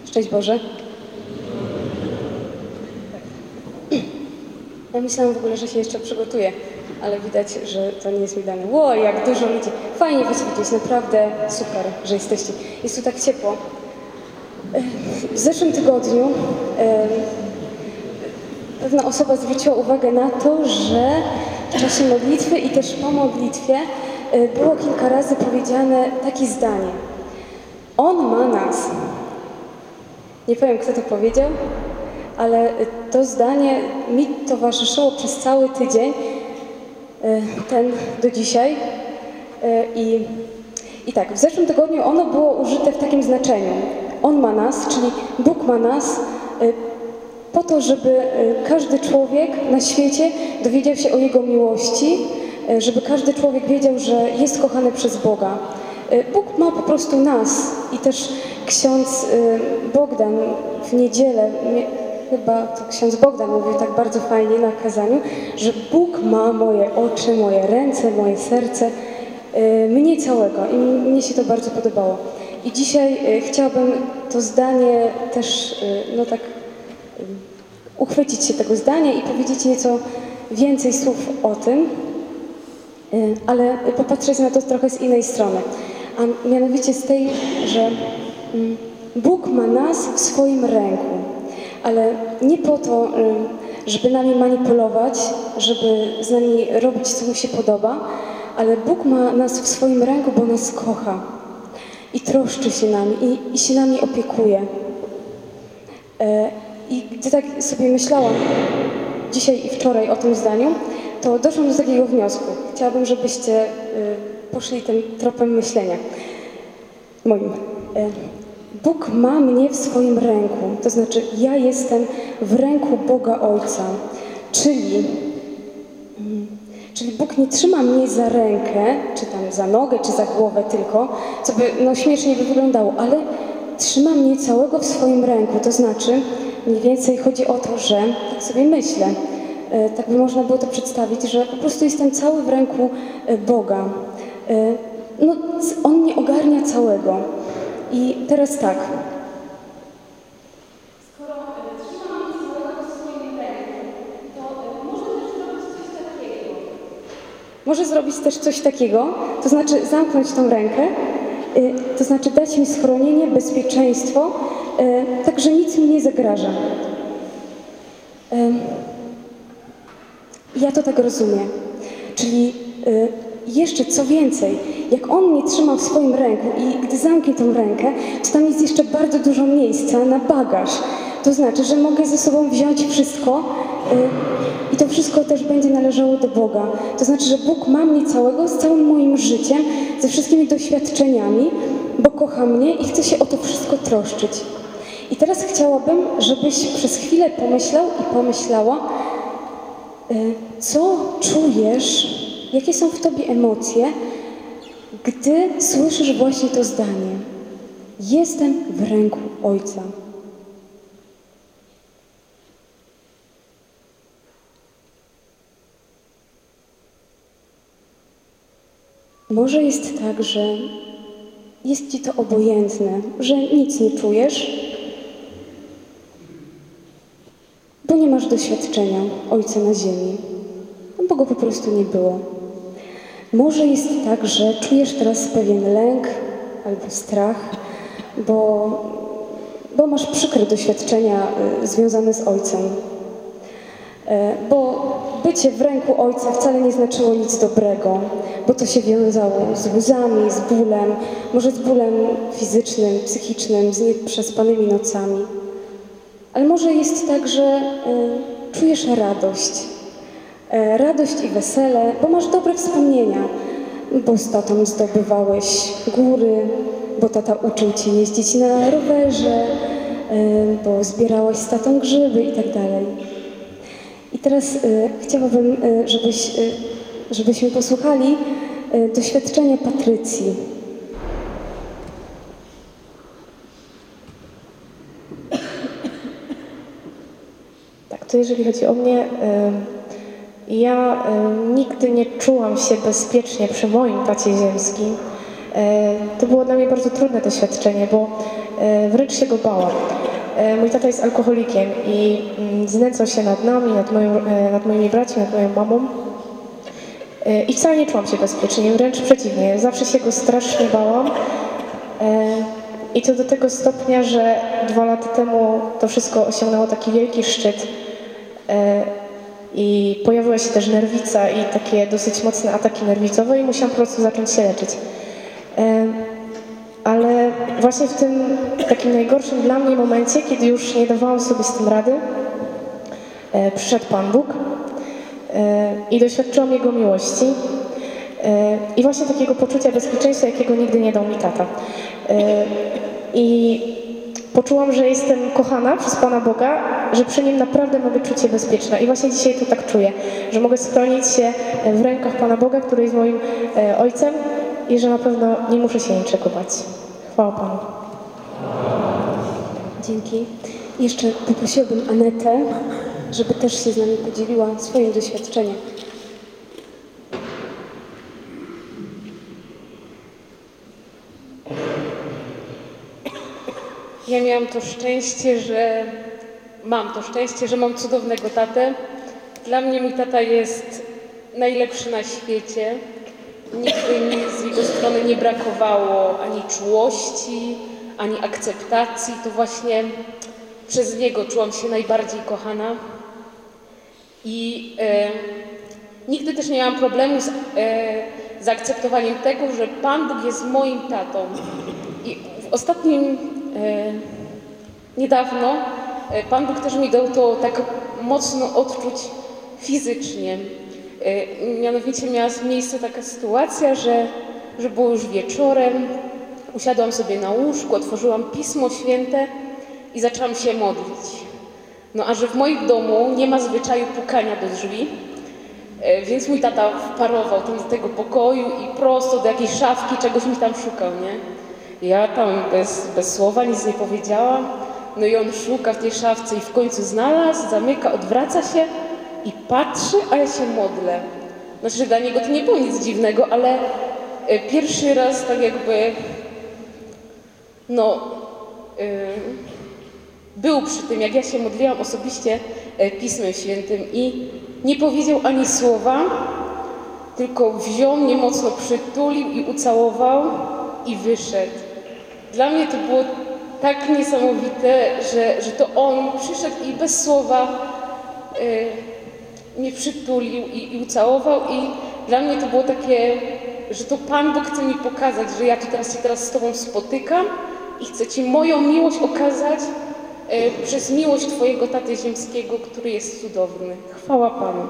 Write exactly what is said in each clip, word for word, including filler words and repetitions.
Szczęść Boże. Ja myślałam w ogóle, że się jeszcze przygotuję, ale widać, że to nie jest mi dane. Ło, jak dużo ludzi. Fajnie was widzieć, naprawdę super, że jesteście. Jest tu tak ciepło. W zeszłym tygodniu pewna osoba zwróciła uwagę na to, że w czasie modlitwy i też po modlitwie było kilka razy powiedziane takie zdanie. On ma nas. Nie powiem, kto to powiedział, ale to zdanie mi towarzyszyło przez cały tydzień, ten do dzisiaj. I, i tak, w zeszłym tygodniu ono było użyte w takim znaczeniu. On ma nas, czyli Bóg ma nas po to, żeby każdy człowiek na świecie dowiedział się o Jego miłości, żeby każdy człowiek wiedział, że jest kochany przez Boga. Bóg ma po prostu nas i też ksiądz Bogdan w niedzielę, chyba to ksiądz Bogdan mówił tak bardzo fajnie na kazaniu, że Bóg ma moje oczy, moje ręce, moje serce, mnie całego i mnie się to bardzo podobało. I dzisiaj chciałabym to zdanie też, no tak, uchwycić się tego zdania i powiedzieć nieco więcej słów o tym, ale popatrzeć na to trochę z innej strony. A mianowicie z tej, że Bóg ma nas w swoim ręku, ale nie po to, żeby nami manipulować, żeby z nami robić, co mu się podoba, ale Bóg ma nas w swoim ręku, bo nas kocha i troszczy się nami i, i się nami opiekuje. I gdy tak sobie myślałam dzisiaj i wczoraj o tym zdaniu, to doszłam do takiego wniosku. Chciałabym, żebyście poszli tym tropem myślenia moim. Bóg ma mnie w swoim ręku, to znaczy ja jestem w ręku Boga Ojca, czyli, czyli Bóg nie trzyma mnie za rękę, czy tam za nogę, czy za głowę tylko, co by no, śmiesznie by wyglądało, ale trzyma mnie całego w swoim ręku, to znaczy mniej więcej chodzi o to, że, tak sobie myślę, tak by można było to przedstawić, że po prostu jestem cały w ręku Boga. No, On mnie ogarnia całego. I teraz tak. Skoro trzyma mnie całego w swoim ręku, to może też zrobić coś takiego. Może zrobić też coś takiego, to znaczy zamknąć tą rękę, to znaczy dać mi schronienie, bezpieczeństwo, tak, że nic mi nie zagraża. Ja to tak rozumiem. Czyli jeszcze co więcej, jak On mnie trzyma w swoim ręku i gdy zamknie tą rękę, to tam jest jeszcze bardzo dużo miejsca na bagaż. To znaczy, że mogę ze sobą wziąć wszystko i to wszystko też będzie należało do Boga. To znaczy, że Bóg ma mnie całego, z całym moim życiem, ze wszystkimi doświadczeniami, bo kocha mnie i chce się o to wszystko troszczyć. I teraz chciałabym, żebyś przez chwilę pomyślał i pomyślała, co czujesz, jakie są w tobie emocje, gdy słyszysz właśnie to zdanie. Jestem w ręku Ojca. Może jest tak, że jest ci to obojętne, że nic nie czujesz, bo nie masz doświadczenia Ojca na ziemi, bo go po prostu nie było. Może jest tak, że czujesz teraz pewien lęk albo strach, bo, bo masz przykre doświadczenia y, związane z Ojcem. Y, bo bycie w ręku Ojca wcale nie znaczyło nic dobrego, bo to się wiązało z łzami, z bólem, może z bólem fizycznym, psychicznym, z nieprzespanymi nocami. Ale może jest tak, że y, czujesz radość. Radość i wesele, bo masz dobre wspomnienia, bo z tatą zdobywałeś góry, bo tata uczył cię jeździć na rowerze, bo zbierałaś z tatą grzyby i tak dalej. I teraz chciałabym, żebyś, żebyśmy posłuchali doświadczenia Patrycji. Tak, to jeżeli chodzi o mnie, ja y, nigdy nie czułam się bezpiecznie przy moim tacie ziemskim. Y, to było dla mnie bardzo trudne doświadczenie, bo e, wręcz się go bałam. E, mój tata jest alkoholikiem i mm, znęcał się nad nami, nad, moją, e, nad moimi braćmi, nad moją mamą. E, I wcale nie czułam się bezpiecznie, wręcz przeciwnie. Zawsze się go strasznie bałam. E, I to do tego stopnia, że dwa lata temu to wszystko osiągnęło taki wielki szczyt. E, I pojawiła się też nerwica i takie dosyć mocne ataki nerwicowe i musiałam po prostu zacząć się leczyć. E, ale właśnie w tym takim najgorszym dla mnie momencie, kiedy już nie dawałam sobie z tym rady, e, przyszedł Pan Bóg e, i doświadczyłam Jego miłości e, i właśnie takiego poczucia bezpieczeństwa, jakiego nigdy nie dał mi tata. E, I poczułam, że jestem kochana przez Pana Boga, że przy Nim naprawdę mogę czuć się bezpieczna. I właśnie dzisiaj to tak czuję, że mogę schronić się w rękach Pana Boga, który jest moim e, Ojcem i że na pewno nie muszę się niczego bać. Chwała Panu. Dzięki. Jeszcze poprosiłabym Anetę, żeby też się z nami podzieliła swoim doświadczeniem. Ja miałam to szczęście, że mam to szczęście, że mam cudownego tatę. Dla mnie mój tata jest najlepszy na świecie. Nigdy mi z jego strony nie brakowało ani czułości, ani akceptacji. To właśnie przez niego czułam się najbardziej kochana. I e, nigdy też nie miałam problemu z e, zaakceptowaniem tego, że Pan Bóg jest moim tatą. I w ostatnim E, niedawno e, Pan Bóg też mi dał to tak mocno odczuć fizycznie. E, mianowicie miała miejsce taka sytuacja, że, że było już wieczorem, usiadłam sobie na łóżku, otworzyłam Pismo Święte i zaczęłam się modlić. No a że w moim domu nie ma zwyczaju pukania do drzwi, e, więc mój tata wparował tam do tego pokoju i prosto do jakiejś szafki czegoś mi tam szukał, nie? Ja tam bez, bez słowa nic nie powiedziałam, no i on szuka w tej szafce i w końcu znalazł, zamyka, odwraca się i patrzy, a ja się modlę. Znaczy, dla niego to nie było nic dziwnego, ale pierwszy raz tak jakby, no, yy, był przy tym, jak ja się modliłam osobiście Pismem Świętym i nie powiedział ani słowa, tylko wziął mnie mocno, przytulił i ucałował i wyszedł. Dla mnie to było tak niesamowite, że, że to on przyszedł i bez słowa y, mnie przytulił i, i ucałował i dla mnie to było takie, że to Pan Bóg chce mi pokazać, że ja tu teraz się teraz z Tobą spotykam i chcę Ci moją miłość okazać y, przez miłość Twojego Taty Ziemskiego, który jest cudowny. Chwała Panu.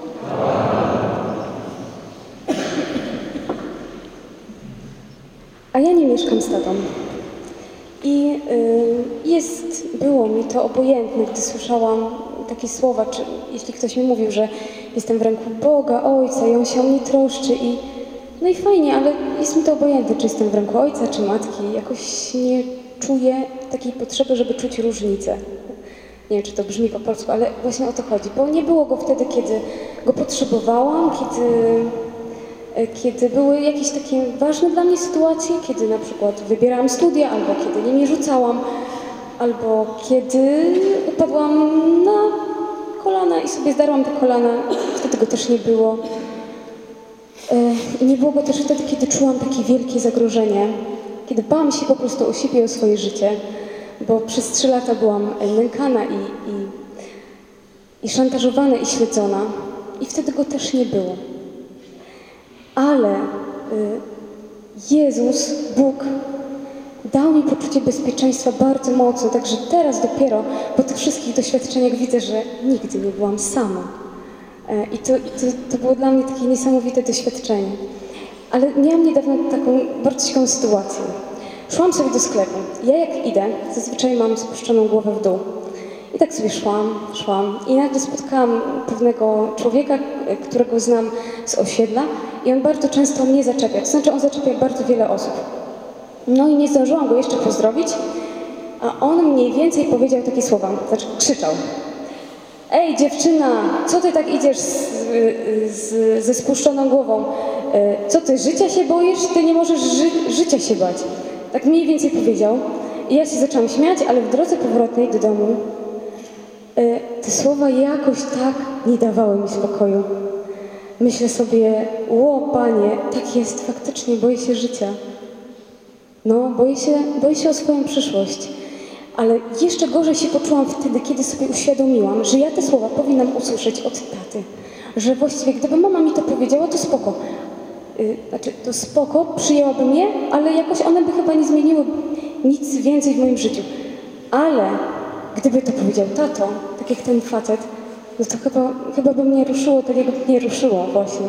A ja nie mieszkam z tatą. I y, jest, było mi to obojętne, gdy słyszałam takie słowa, czy jeśli ktoś mi mówił, że jestem w ręku Boga, Ojca i On się o mnie troszczy i no i fajnie, ale jest mi to obojętne, czy jestem w ręku Ojca, czy Matki. Jakoś nie czuję takiej potrzeby, żeby czuć różnicę. Nie wiem, czy to brzmi po polsku, ale właśnie o to chodzi, bo nie było go wtedy, kiedy go potrzebowałam, kiedy... Kiedy były jakieś takie ważne dla mnie sytuacje, kiedy na przykład wybierałam studia, albo kiedy nimi rzucałam, albo kiedy upadłam na kolana i sobie zdarłam te kolana, wtedy go też nie było. I nie było go też wtedy, kiedy czułam takie wielkie zagrożenie, kiedy bałam się po prostu o siebie, o swoje życie, bo przez trzy lata byłam nękana i, i, i szantażowana i śledzona i wtedy go też nie było. Ale y, Jezus, Bóg, dał mi poczucie bezpieczeństwa bardzo mocno, także teraz dopiero po tych wszystkich doświadczeniach widzę, że nigdy nie byłam sama. E, I to, to, to było dla mnie takie niesamowite doświadczenie. Ale miałam niedawno taką bardzo ciekawą sytuację. Szłam sobie do sklepu. Ja jak idę, zazwyczaj mam spuszczoną głowę w dół. I tak sobie szłam, szłam i nagle spotkałam pewnego człowieka, którego znam z osiedla i on bardzo często mnie zaczepia, to znaczy on zaczepia bardzo wiele osób. No i nie zdążyłam go jeszcze pozdrowić, a on mniej więcej powiedział takie słowa, znaczy krzyczał: Ej dziewczyna, co ty tak idziesz z, z, ze spuszczoną głową? Co ty, życia się boisz? Ty nie możesz ży życia się bać. Tak mniej więcej powiedział. I ja się zaczęłam śmiać, ale w drodze powrotnej do domu y, te słowa jakoś tak nie dawały mi spokoju. Myślę sobie, ło Panie, tak jest, faktycznie boję się życia. No, boję się, boję się o swoją przyszłość. Ale jeszcze gorzej się poczułam wtedy, kiedy sobie uświadomiłam, że ja te słowa powinnam usłyszeć od taty. Że właściwie gdyby mama mi to powiedziała, to spoko. Yy, znaczy, to spoko, przyjęłabym je, ale jakoś one by chyba nie zmieniły nic więcej w moim życiu. Ale gdyby to powiedział tato, tak jak ten facet, no to chyba, chyba by mnie ruszyło tak, jak mnie ruszyło właśnie.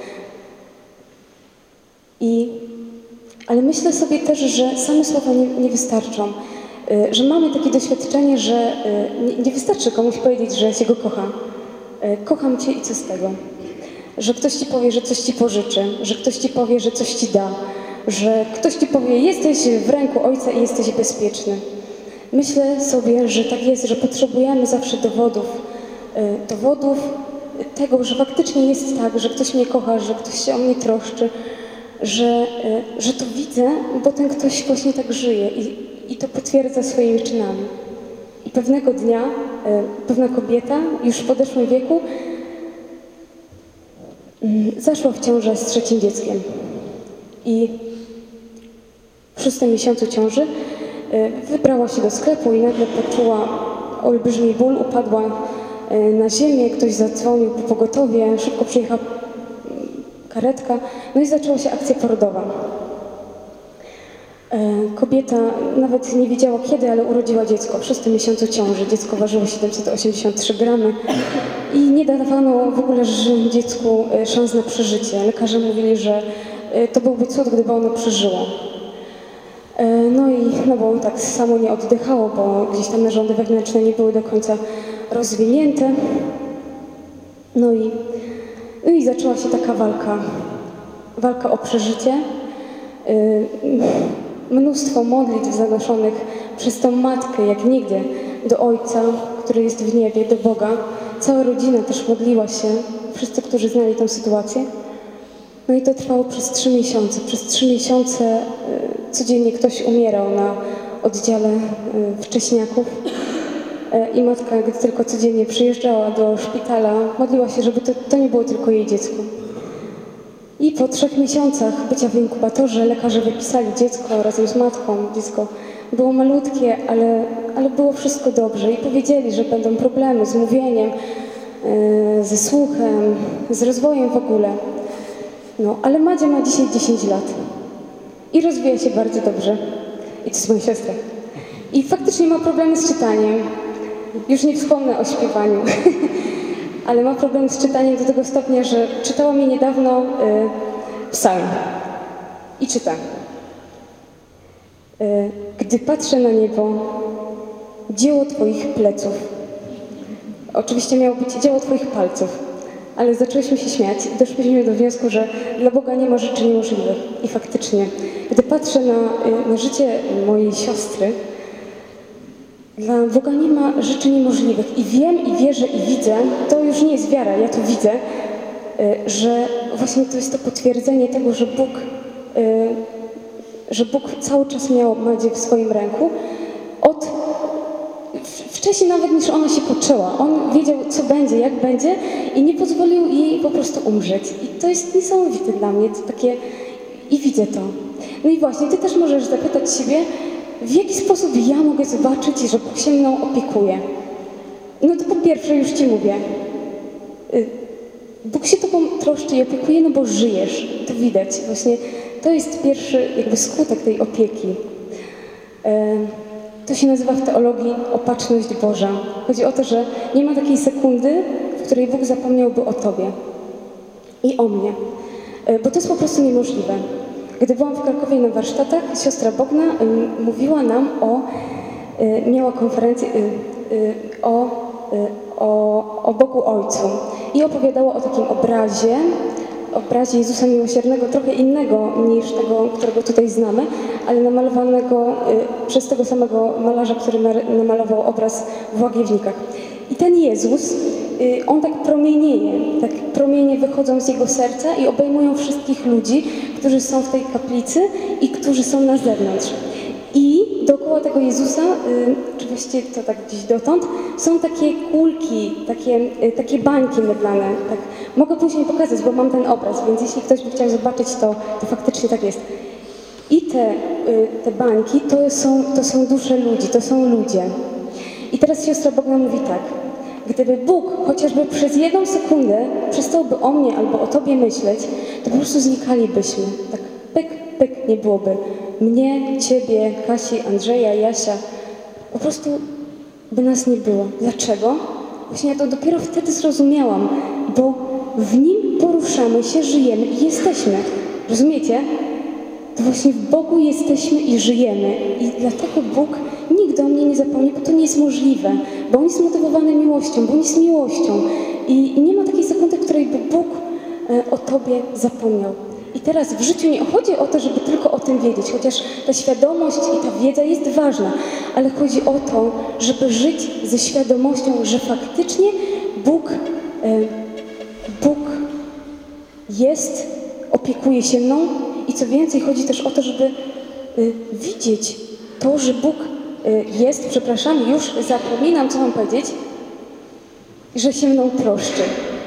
I, ale myślę sobie też, że same słowa nie, nie wystarczą. Y, że mamy takie doświadczenie, że y, nie, nie wystarczy komuś powiedzieć, że się go kocha. Y, kocham cię i co z tego? Że ktoś ci powie, że coś ci pożyczy, że ktoś ci powie, że coś ci da, że ktoś ci powie, jesteś w ręku ojca i jesteś bezpieczny. Myślę sobie, że tak jest, że potrzebujemy zawsze dowodów, y, dowodów tego, że faktycznie jest tak, że ktoś mnie kocha, że ktoś się o mnie troszczy, że, y, że to widzę, bo ten ktoś właśnie tak żyje i, i to potwierdza swoimi czynami. I pewnego dnia y, pewna kobieta, już w podeszłym wieku, y, zaszła w ciążę z trzecim dzieckiem. I w szóstym miesiącu ciąży wybrała się do sklepu i nagle poczuła olbrzymi ból, upadła na ziemię, ktoś zadzwonił po pogotowie, szybko przyjechała karetka, no i zaczęła się akcja porodowa. Kobieta nawet nie wiedziała kiedy, ale urodziła dziecko w szóstym miesiącu ciąży. Dziecko ważyło siedemset osiemdziesiąt trzy gramy i nie dawano w ogóle dziecku szans na przeżycie. Lekarze mówili, że to byłby cud, gdyby ono przeżyło. No i no bo tak samo nie oddychało, bo gdzieś tam narządy wewnętrzne nie były do końca rozwinięte. No i, no i zaczęła się taka walka, walka o przeżycie. Mnóstwo modlitw zanoszonych przez tą matkę, jak nigdy, do Ojca, który jest w niebie, do Boga. Cała rodzina też modliła się, wszyscy, którzy znali tę sytuację. No i to trwało przez trzy miesiące. Przez trzy miesiące y, codziennie ktoś umierał na oddziale y, wcześniaków. Y, I matka, gdy tylko codziennie przyjeżdżała do szpitala, modliła się, żeby to, to nie było tylko jej dziecko. I po trzech miesiącach bycia w inkubatorze lekarze wypisali dziecko razem z matką. Dziecko było malutkie, ale, ale było wszystko dobrze. I powiedzieli, że będą problemy z mówieniem, y, ze słuchem, z rozwojem w ogóle. No, ale Madzia ma dzisiaj dziesięć lat i rozwija się bardzo dobrze. I to jest moja siostra. I faktycznie ma problemy z czytaniem. Już nie wspomnę o śpiewaniu, ale ma problem z czytaniem do tego stopnia, że czytała mi niedawno y, psalm. I czyta. Y, Gdy patrzę na niebo, dzieło Twoich pleców. Oczywiście miało być dzieło Twoich palców. Ale zaczęliśmy się śmiać i doszliśmy do wniosku, że dla Boga nie ma rzeczy niemożliwych. I faktycznie, gdy patrzę na, na życie mojej siostry, dla Boga nie ma rzeczy niemożliwych. I wiem, i wierzę, i widzę, to już nie jest wiara, ja to widzę, że właśnie to jest to potwierdzenie tego, że Bóg, że Bóg cały czas miał Madzię w swoim ręku. Od Wcześniej nawet niż ona się poczęła. On wiedział, co będzie, jak będzie i nie pozwolił jej po prostu umrzeć. I to jest niesamowite dla mnie, to takie... I widzę to. No i właśnie, ty też możesz zapytać siebie, w jaki sposób ja mogę zobaczyć, że Bóg się mną opiekuje. No to po pierwsze już ci mówię. Bóg się tobą troszczy i opiekuje, no bo żyjesz. To widać. Właśnie to jest pierwszy jakby skutek tej opieki. To się nazywa w teologii opatrzność Boża. Chodzi o to, że nie ma takiej sekundy, w której Bóg zapomniałby o tobie i o mnie. Bo to jest po prostu niemożliwe. Gdy byłam w Krakowie na warsztatach, siostra Bogna mówiła nam o, miała konferencję o, o, o Bogu Ojcu i opowiadała o takim obrazie, obrazie Jezusa Miłosiernego, trochę innego niż tego, którego tutaj znamy, ale namalowanego y, przez tego samego malarza, który namalował obraz w Łagiewnikach. I ten Jezus, y, on tak promienieje, tak promienie wychodzą z jego serca i obejmują wszystkich ludzi, którzy są w tej kaplicy i którzy są na zewnątrz. I dookoła tego Jezusa, y, czy właściwie to tak gdzieś dotąd, są takie kulki, takie, y, takie bańki mydlane. Tak. Mogę później pokazać, bo mam ten obraz, więc jeśli ktoś by chciał zobaczyć, to, to faktycznie tak jest. I te, y, te bańki to są, to są dusze ludzi, to są ludzie. I teraz siostra Bogna mówi tak. Gdyby Bóg chociażby przez jedną sekundę przestałby o mnie albo o tobie myśleć, to po prostu znikalibyśmy. Tak pyk, pyk, nie byłoby mnie, ciebie, Kasi, Andrzeja, Jasia. Po prostu by nas nie było. Dlaczego? Właśnie ja to dopiero wtedy zrozumiałam, bo w Nim poruszamy się, żyjemy i jesteśmy. Rozumiecie? To właśnie w Bogu jesteśmy i żyjemy. I dlatego Bóg nigdy o mnie nie zapomni, bo to nie jest możliwe. Bo On jest motywowany miłością, bo On jest miłością. I, i nie ma takiej sekundy, w której by Bóg e, o tobie zapomniał. I teraz w życiu nie chodzi o to, żeby tylko o tym wiedzieć, chociaż ta świadomość i ta wiedza jest ważna, ale chodzi o to, żeby żyć ze świadomością, że faktycznie Bóg, e, Bóg jest, opiekuje się mną i co więcej, chodzi też o to, żeby e, widzieć to, że Bóg e, jest, przepraszam, już zapominam, co mam powiedzieć, że się mną troszczy.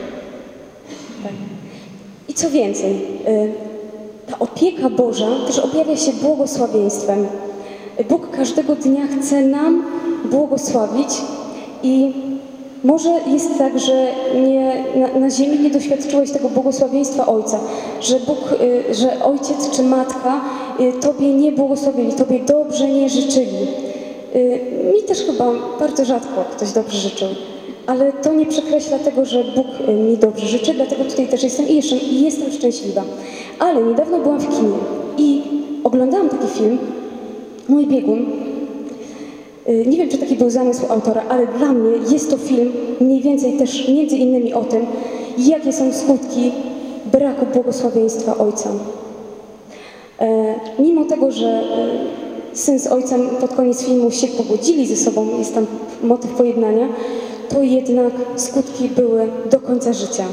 Tak. I co więcej, ta opieka Boża też objawia się błogosławieństwem. Bóg każdego dnia chce nam błogosławić i może jest tak, że nie, na, na ziemi nie doświadczyłeś tego błogosławieństwa Ojca, że Bóg, że Ojciec czy Matka Tobie nie błogosławili, Tobie dobrze nie życzyli. Mi też chyba bardzo rzadko ktoś dobrze życzył. Ale to nie przekreśla tego, że Bóg mi dobrze życzy, dlatego tutaj też jestem i jestem, i jestem szczęśliwa. Ale niedawno byłam w kinie i oglądałam taki film, Mój biegun. Nie wiem, czy taki był zamysł autora, ale dla mnie jest to film mniej więcej też między innymi o tym, jakie są skutki braku błogosławieństwa Ojca. E, mimo tego, że e, syn z ojcem pod koniec filmu się pogodzili ze sobą, jest tam motyw pojednania, to jednak skutki były do końca życia.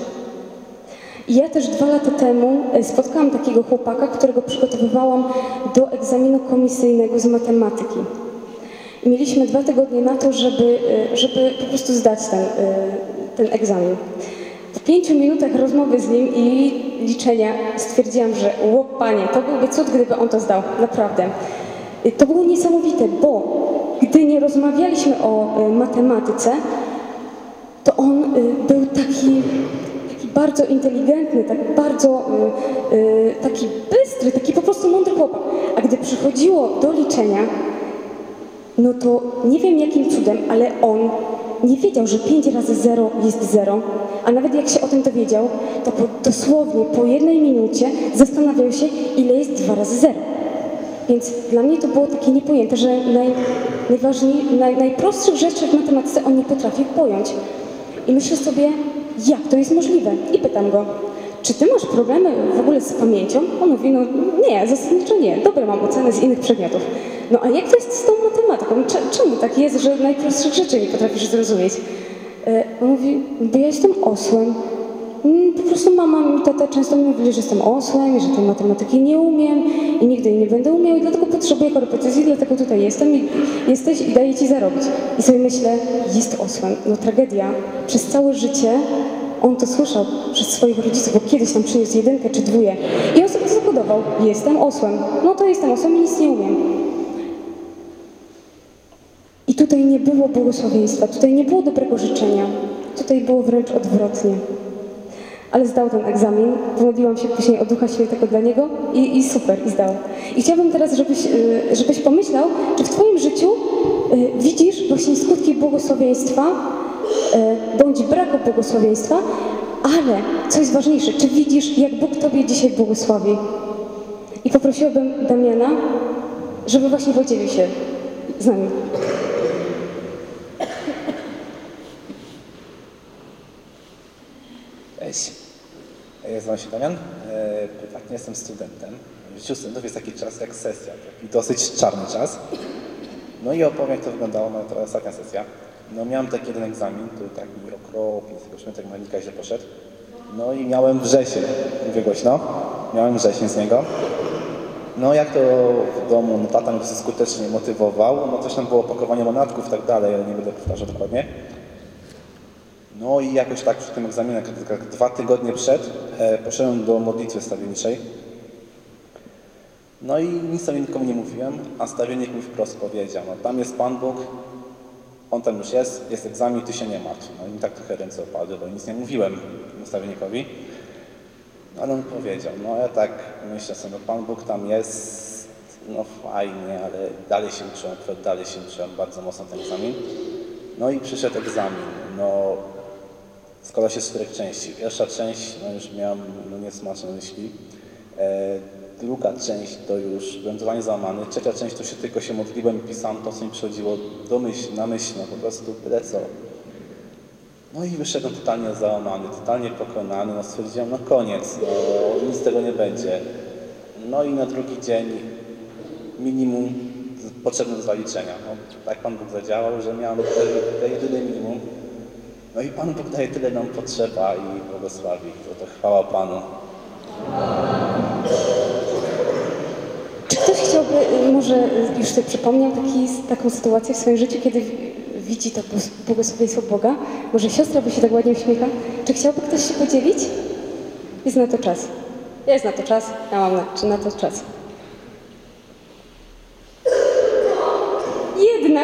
I ja też dwa lata temu spotkałam takiego chłopaka, którego przygotowywałam do egzaminu komisyjnego z matematyki. I mieliśmy dwa tygodnie na to, żeby, żeby po prostu zdać ten, ten egzamin. W pięciu minutach rozmowy z nim i liczenia stwierdziłam, że ło, Panie, to byłby cud, gdyby on to zdał, naprawdę. To było niesamowite, bo gdy nie rozmawialiśmy o matematyce, to on był taki, taki bardzo inteligentny, tak bardzo taki bystry, taki po prostu mądry chłopak. A gdy przychodziło do liczenia, no to nie wiem jakim cudem, ale on nie wiedział, że pięć razy zero jest zero, a nawet jak się o tym dowiedział, to po, dosłownie po jednej minucie zastanawiał się, ile jest dwa razy zero. Więc dla mnie to było takie niepojęte, że naj, najważniej, naj, najprostszych rzeczy w matematyce on nie potrafi pojąć. I myślę sobie, jak to jest możliwe? I pytam go, czy ty masz problemy w ogóle z pamięcią? On mówi, no nie, zasadniczo nie, dobre mam oceny z innych przedmiotów. No a jak to jest z tą matematyką? Czemu tak jest, że najprostszych rzeczy nie potrafisz zrozumieć? On mówi, bo ja jestem osłem. Po prostu mama i tata często mi mówili, że jestem osłem i że tej matematyki nie umiem i nigdy jej nie będę umiał i dlatego potrzebuję korepetycji, dlatego tutaj jestem i jesteś i daję ci zarobić. I sobie myślę, jest osłem, no tragedia. Przez całe życie on to słyszał przez swoich rodziców, bo kiedyś tam przyniósł jedynkę czy dwóje. I on sobie to zakodował, jestem osłem, no to jestem osłem i nic nie umiem. I tutaj nie było błogosławieństwa, tutaj nie było dobrego życzenia, tutaj było wręcz odwrotnie. Ale zdał ten egzamin, pomodliłam się później o Ducha Świętego dla niego i, i super, i zdał. I chciałabym teraz, żebyś, żebyś pomyślał, czy w twoim życiu widzisz właśnie skutki błogosławieństwa, bądź braku błogosławieństwa, ale co jest ważniejsze, czy widzisz, jak Bóg tobie dzisiaj błogosławi. I poprosiłabym Damiana, żeby właśnie podzielił się z nami. Cześć, ja nazywam się Damian, prywatnie jestem studentem. W życiu studentów jest taki czas jak sesja, taki dosyć czarny czas. No i opowiem, jak to wyglądało, no to ostatnia sesja. No miałem taki jeden egzamin, który tak mi okropnie z tego szmetek Malika źle poszedł. No i miałem wrzesień, mówię głośno, miałem wrzesień z niego. No jak to w domu, no tata mnie dosyć skutecznie motywował, no coś tam było opakowanie monatków i tak dalej, ale nie będę powtarzał dokładnie. No i jakoś tak przy tym egzaminie, tak dwa tygodnie przed, e, poszedłem do modlitwy stawienniczej. No i nic sobie nikomu nie mówiłem, a stawiennik mi wprost powiedział, no tam jest Pan Bóg, On tam już jest, jest egzamin, ty się nie martw. No i mi tak trochę ręce opadły, bo nic nie mówiłem stawennikowi. No, ale on powiedział, no ja tak myślę sobie, no Pan Bóg tam jest, no fajnie, ale dalej się uczyłem, dalej się uczyłem bardzo mocno ten egzamin. No i przyszedł egzamin, no składa się z czterech części. Pierwsza część, no już miałem no, niesmaczne myśli. E, druga część to już byłem totalnie załamany. Trzecia część to się tylko się modliłem i pisałem to, co mi przychodziło do myśli, na myśl, no po prostu tyle co. No i wyszedłem totalnie załamany, totalnie pokonany, no stwierdziłem, no koniec, no nic z tego nie będzie. No i na drugi dzień minimum potrzebne do zaliczenia. No, tak Pan Bóg zadziałał, że miałem te jedyne minimum. No i Pan Bóg daje tyle nam potrzeba i błogosławi. To, to chwała Panu. Czy ktoś chciałby, może już sobie przypomniał taki, taką sytuację w swoim życiu, kiedy widzi to błogosławieństwo Boga? Może siostra by się tak ładnie uśmiecha? Czy chciałby ktoś się podzielić? Jest na to czas. Jest na to czas. Ja mam na, czy na to czas. Jednak.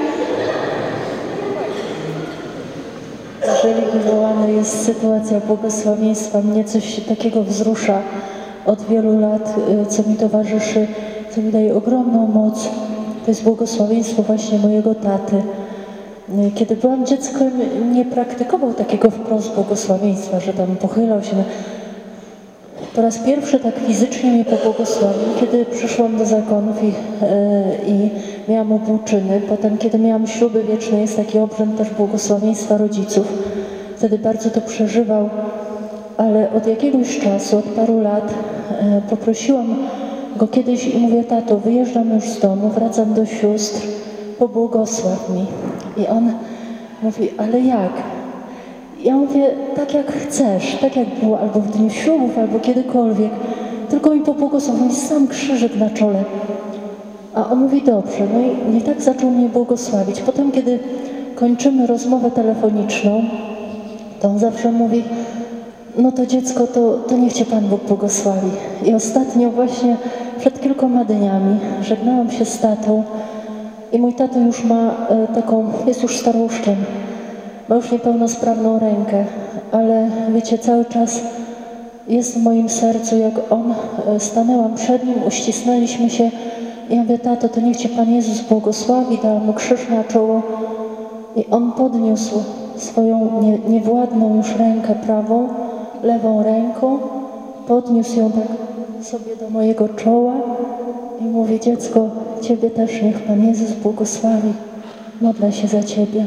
Jeżeli wywołana jest sytuacja błogosławieństwa, mnie coś takiego wzrusza od wielu lat, co mi towarzyszy, co mi daje ogromną moc. To jest błogosławieństwo właśnie mojego taty. Kiedy byłam dzieckiem, nie praktykował takiego wprost błogosławieństwa, że tam pochylał się. Na... Po raz pierwszy tak fizycznie mnie pobłogosławił, kiedy przyszłam do zakonów i, yy, i miałam obłóczyny. Potem, kiedy miałam śluby wieczne, jest taki obrzęd też błogosławieństwa rodziców. Wtedy bardzo to przeżywał, ale od jakiegoś czasu, od paru lat yy, poprosiłam go kiedyś i mówię, tato, wyjeżdżam już z domu, wracam do sióstr, pobłogosław mi. I on mówi, ale jak? Ja mówię, tak jak chcesz, tak jak było, albo w dniu ślubów, albo kiedykolwiek, tylko mi pobłogosław, mi sam krzyżyk na czole. A on mówi, dobrze, no i, i tak zaczął mnie błogosławić. Potem, kiedy kończymy rozmowę telefoniczną, to on zawsze mówi, no to dziecko, to, to niech cię Pan Bóg błogosławi. I ostatnio właśnie przed kilkoma dniami żegnałam się z tatą i mój tato już ma e, taką, jest już staruszkiem, ma już niepełnosprawną rękę, ale wiecie, cały czas jest w moim sercu, jak on, e, stanęłam przed nim, uścisnęliśmy się i ja mówię, tato, to niech cię Pan Jezus błogosławi, dałam mu krzyż na czoło i on podniósł swoją nie, niewładną już rękę prawą, lewą ręką, podniósł ją tak sobie do mojego czoła i mówi, dziecko, ciebie też niech Pan Jezus błogosławi, modlę się za ciebie.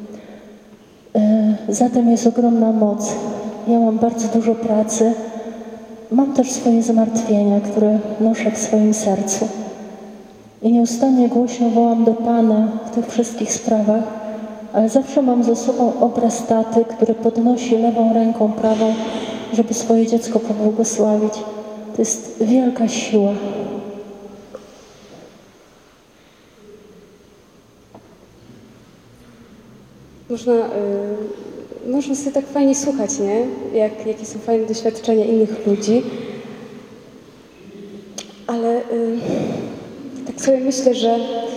Zatem jest ogromna moc. Ja mam bardzo dużo pracy. Mam też swoje zmartwienia, które noszę w swoim sercu. I nieustannie głośno wołam do Pana w tych wszystkich sprawach, ale zawsze mam ze sobą obraz taty, który podnosi lewą ręką prawą, żeby swoje dziecko pobłogosławić. To jest wielka siła. Można, y, można sobie tak fajnie słuchać, nie? Jak, jakie są fajne doświadczenia innych ludzi. Ale y, tak sobie myślę, że,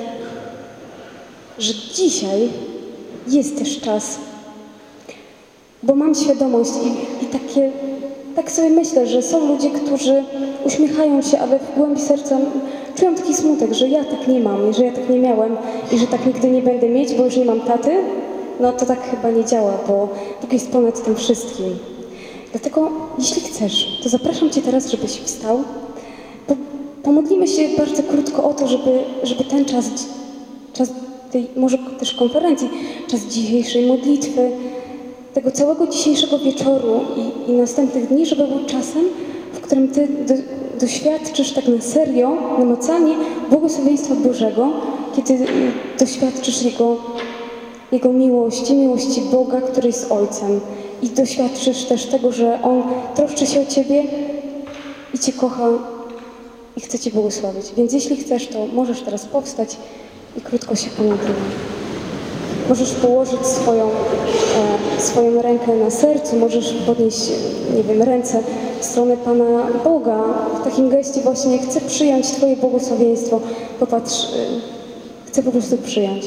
że dzisiaj jest też czas, bo mam świadomość i, i takie, tak sobie myślę, że są ludzie, którzy uśmiechają się, ale w głębi serca czują taki smutek, że ja tak nie mam i że ja tak nie miałem i że tak nigdy nie będę mieć, bo już nie mam taty. No to tak chyba nie działa, bo Bóg jest ponad tym wszystkim. Dlatego, jeśli chcesz, to zapraszam Cię teraz, żebyś wstał. Po, pomodlimy się bardzo krótko o to, żeby, żeby ten czas, czas tej może też konferencji, czas dzisiejszej modlitwy, tego całego dzisiejszego wieczoru i, i następnych dni, żeby był czasem, w którym Ty do, doświadczysz tak na serio, namacalnie błogosławieństwa Bożego, kiedy doświadczysz Jego Jego miłości, miłości Boga, który jest Ojcem. I doświadczysz też tego, że On troszczy się o Ciebie i Cię kocha i chcę Ci błogosławić. Więc jeśli chcesz, to możesz teraz powstać i krótko się pomodlimy. Możesz położyć swoją, e, swoją rękę na sercu, możesz podnieść, nie wiem, ręce w stronę Pana Boga. W takim geście właśnie chcę przyjąć Twoje błogosławieństwo. Popatrz, e, chcę po prostu przyjąć.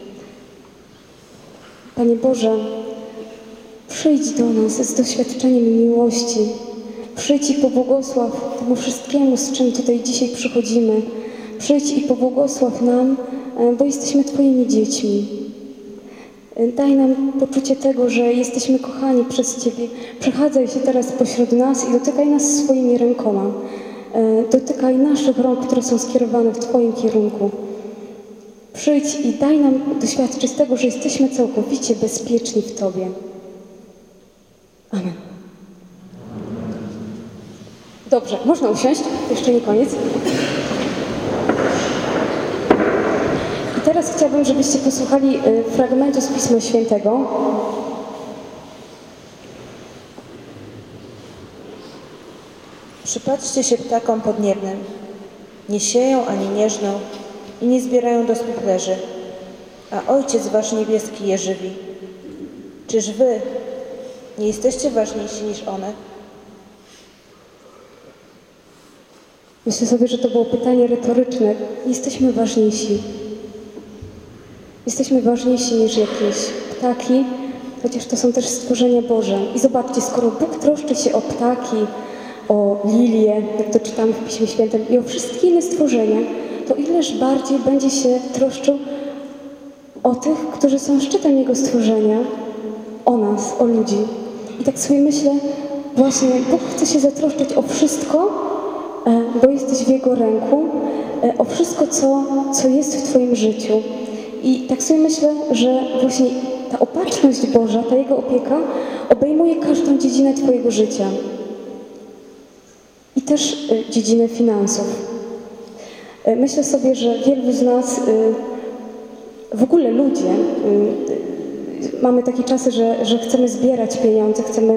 Panie Boże, przyjdź do nas z doświadczeniem miłości. Przyjdź i pobłogosław temu wszystkiemu, z czym tutaj dzisiaj przychodzimy. Przyjdź i pobłogosław nam, bo jesteśmy Twoimi dziećmi. Daj nam poczucie tego, że jesteśmy kochani przez Ciebie. Przechadzaj się teraz pośród nas i dotykaj nas swoimi rękoma. Dotykaj naszych rąk, które są skierowane w Twoim kierunku. Przyjdź i daj nam doświadczyć tego, że jesteśmy całkowicie bezpieczni w Tobie. Amen. Dobrze, można usiąść, jeszcze nie koniec. I teraz chciałabym, żebyście posłuchali fragmentu z Pisma Świętego. Przypatrzcie się ptakom podniebnym. Nie sieją ani nie żną i nie zbierają do spichlerzy, a Ojciec Wasz niebieski je żywi. Czyż Wy nie jesteście ważniejsi niż one? Myślę sobie, że to było pytanie retoryczne. Jesteśmy ważniejsi. Jesteśmy ważniejsi niż jakieś ptaki, chociaż to są też stworzenia Boże. I zobaczcie, skoro Bóg troszczy się o ptaki, o lilie, jak to czytamy w Piśmie Świętym, i o wszystkie inne stworzenia, to ileż bardziej będzie się troszczył o tych, którzy są szczytem Jego stworzenia, o nas, o ludzi. I tak sobie myślę, właśnie Bóg chce się zatroszczyć o wszystko, bo jesteś w Jego ręku, o wszystko, co, co jest w Twoim życiu. I tak sobie myślę, że właśnie ta opatrzność Boża, ta Jego opieka obejmuje każdą dziedzinę Twojego życia. I też dziedzinę finansów. Myślę sobie, że wielu z nas, w ogóle ludzie, mamy takie czasy, że, że chcemy zbierać pieniądze, chcemy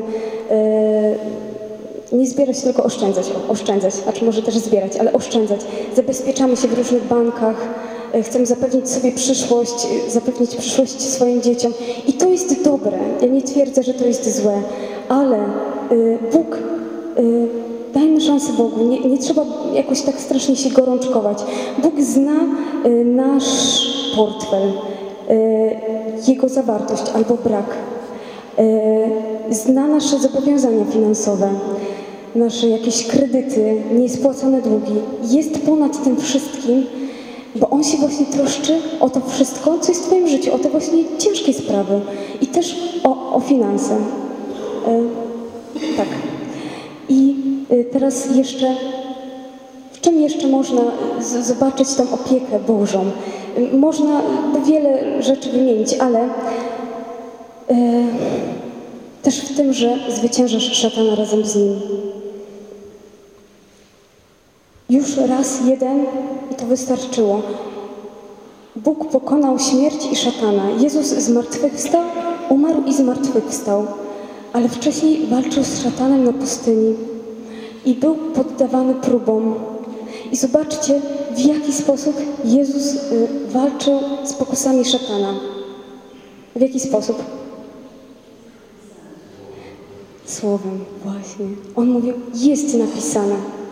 nie zbierać, tylko oszczędzać, oszczędzać, a czy może też zbierać, ale oszczędzać. Zabezpieczamy się w różnych bankach, chcemy zapewnić sobie przyszłość, zapewnić przyszłość swoim dzieciom. I to jest dobre. Ja nie twierdzę, że to jest złe, ale y, Bóg, y, dajmy szansę Bogu. Nie, nie trzeba jakoś tak strasznie się gorączkować. Bóg zna y, nasz portfel, y, jego zawartość albo brak. Y, zna nasze zobowiązania finansowe, nasze jakieś kredyty, niespłacone długi. Jest ponad tym wszystkim, bo On się właśnie troszczy o to wszystko, co jest w Twoim życiu, o te właśnie ciężkie sprawy i też o, o finanse. E, tak. I e, teraz jeszcze, w czym jeszcze można z, zobaczyć tą opiekę Bożą? E, można by wiele rzeczy wymienić, ale e, też w tym, że zwyciężasz szatana razem z nim. Już raz jeden i to wystarczyło. Bóg pokonał śmierć i szatana. Jezus zmartwychwstał, umarł i zmartwychwstał, ale wcześniej walczył z szatanem na pustyni i był poddawany próbom. I zobaczcie, w jaki sposób Jezus y, walczył z pokusami szatana. W jaki sposób? Słowem, właśnie. On mówił, jest napisane.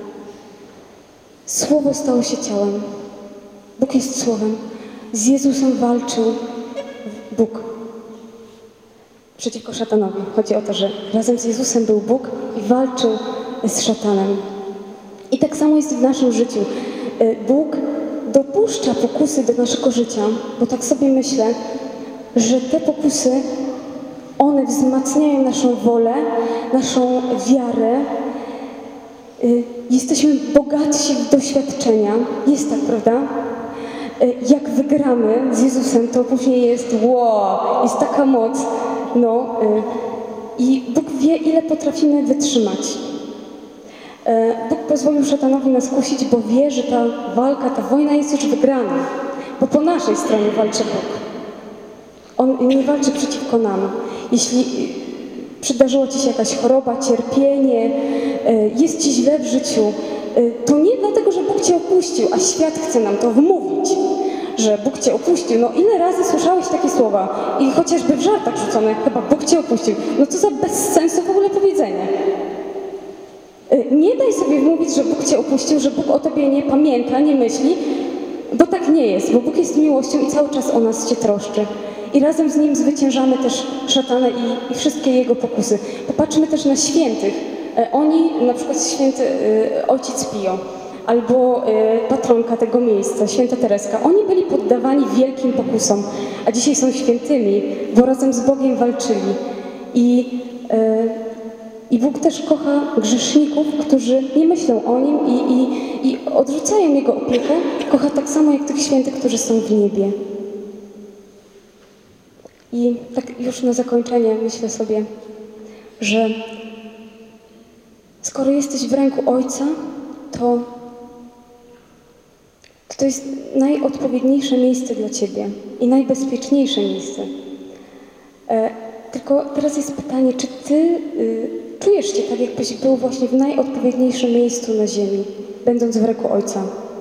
Słowo stało się ciałem. Bóg jest Słowem. Z Jezusem walczył Bóg przeciwko szatanowi. Chodzi o to, że razem z Jezusem był Bóg i walczył z szatanem. I tak samo jest w naszym życiu. Bóg dopuszcza pokusy do naszego życia, bo tak sobie myślę, że te pokusy, one wzmacniają naszą wolę, naszą wiarę. Jesteśmy bogatsi w doświadczenia. Jest tak, prawda? Jak wygramy z Jezusem, to później jest wow, jest taka moc. No, i Bóg wie, ile potrafimy wytrzymać. Bóg pozwolił szatanowi nas kusić, bo wie, że ta walka, ta wojna jest już wygrana. Bo po naszej stronie walczy Bóg. On nie walczy przeciwko nam. Jeśli przydarzyła Ci się jakaś choroba, cierpienie, jest Ci źle w życiu, y, to nie dlatego, że Bóg Cię opuścił, a świat chce nam to wmówić, że Bóg Cię opuścił. No ile razy słyszałeś takie słowa i chociażby w żartach rzucone, chyba Bóg Cię opuścił. No co za bez sensu w ogóle powiedzenie. Y, Nie daj sobie wmówić, że Bóg Cię opuścił, że Bóg o Tobie nie pamięta, nie myśli, bo tak nie jest, bo Bóg jest miłością i cały czas o nas się troszczy. I razem z Nim zwyciężamy też szatana i, i wszystkie jego pokusy. Popatrzmy też na świętych. E, Oni, na przykład święty e, ojciec Pio, albo e, patronka tego miejsca, święta Tereska, oni byli poddawani wielkim pokusom, a dzisiaj są świętymi, bo razem z Bogiem walczyli. I, e, i Bóg też kocha grzeszników, którzy nie myślą o Nim i, i, i odrzucają Jego opiekę. Kocha tak samo jak tych świętych, którzy są w niebie. I tak już na zakończenie myślę sobie, że skoro jesteś w ręku Ojca, to to jest najodpowiedniejsze miejsce dla Ciebie i najbezpieczniejsze miejsce. E, tylko teraz jest pytanie, czy Ty y, czujesz się tak, jakbyś był właśnie w najodpowiedniejszym miejscu na ziemi, będąc w ręku Ojca?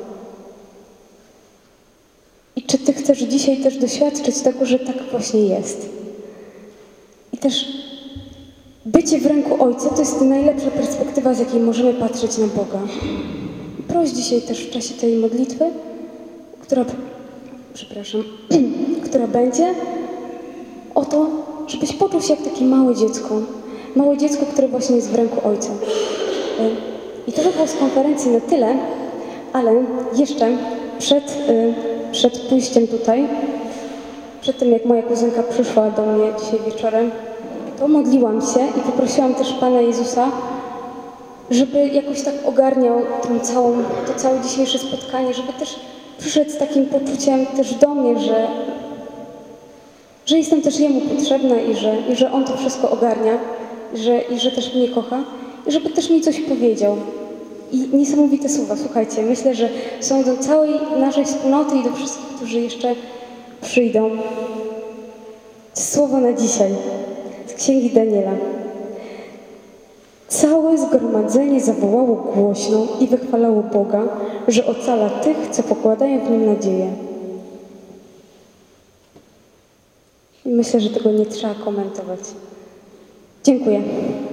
I czy Ty chcesz dzisiaj też doświadczyć tego, że tak właśnie jest? I też bycie w ręku Ojca to jest najlepsza perspektywa, z jakiej możemy patrzeć na Boga. I proś dzisiaj też w czasie tej modlitwy, która, przepraszam, która będzie, o to, żebyś poczuł się jak takie małe dziecko. Małe dziecko, które właśnie jest w ręku Ojca. I to by było z konferencji na tyle, ale jeszcze przed, przed pójściem tutaj, przed tym jak moja kuzynka przyszła do mnie dzisiaj wieczorem, to modliłam się i poprosiłam też Pana Jezusa, żeby jakoś tak ogarniał tą całą, to całe dzisiejsze spotkanie, żeby też przyszedł z takim poczuciem też do mnie, że, że jestem też Jemu potrzebna i że, i że On to wszystko ogarnia i że, i że też mnie kocha i żeby też mi coś powiedział. I niesamowite słowa, słuchajcie, myślę, że są do całej naszej wspólnoty i do wszystkich, którzy jeszcze przyjdą. Słowo na dzisiaj z Księgi Daniela. Całe zgromadzenie zawołało głośno i wychwalało Boga, że ocala tych, co pokładają w Nim nadzieję. Myślę, że tego nie trzeba komentować. Dziękuję.